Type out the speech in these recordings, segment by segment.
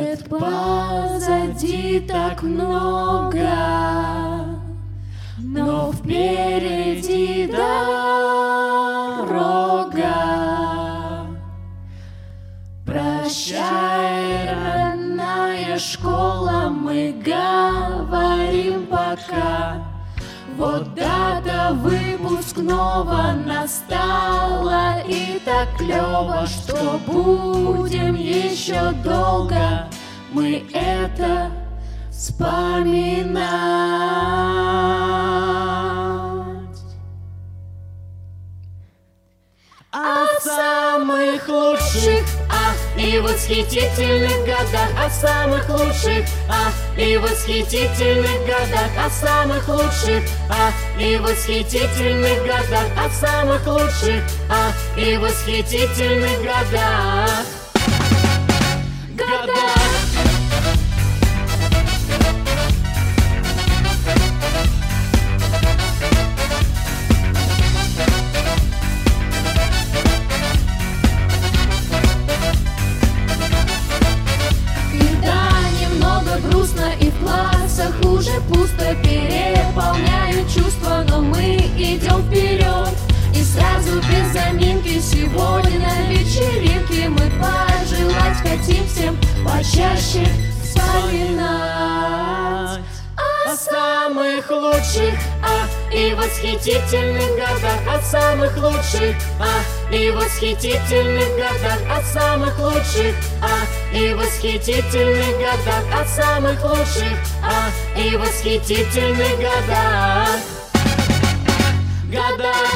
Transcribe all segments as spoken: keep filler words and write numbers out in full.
Лет позади так много, но впереди дорога. Прощай, родная школа, мы говорим пока. Вот дата выпускного настала, и так клёво, что будем еще долго мы это вспоминать. О самых лучших, ах, и восхитительных годах, о самых лучших, ах, и восхитительных годах, о самых лучших, ах, и восхитительных годах, о самых лучших, ах, и восхитительных годах. Годах. И в классах уже пусто, переполняют чувства, но мы идем вперед. И сразу без заминки сегодня на вечеринке мы пожелать хотим всем почаще вспоминать о самых лучших, ах, и восхитительных годах, о самых лучших, ах, и восхитительных годах, о самых лучших, ах, и восхитительных годах, о самых лучших, ах, и восхитительных годах. Годах.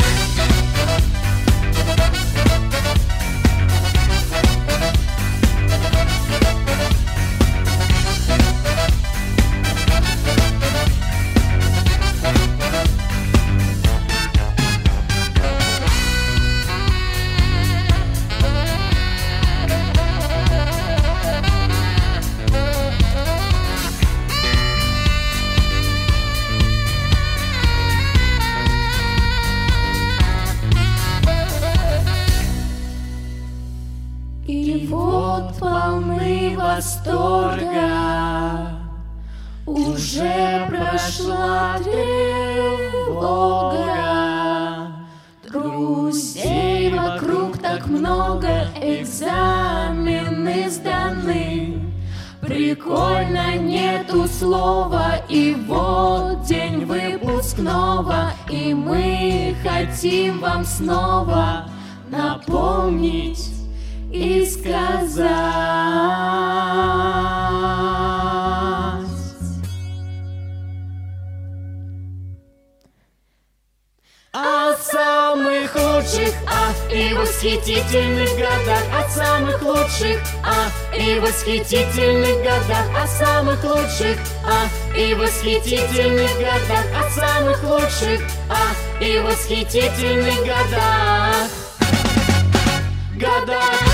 И вот полны восторга, уже прошла тревога. Друзей вокруг так много, экзамены сданы. Прикольно, нету слова, и вот день выпускного. И мы хотим вам снова напомнить и сказать о самых лучших, ах, и восхитительных годах, о самых лучших, ах, и восхитительных годах, о самых лучших, ах, и восхитительных годах, о самых лучших, ах, и восхитительных годах. Годах.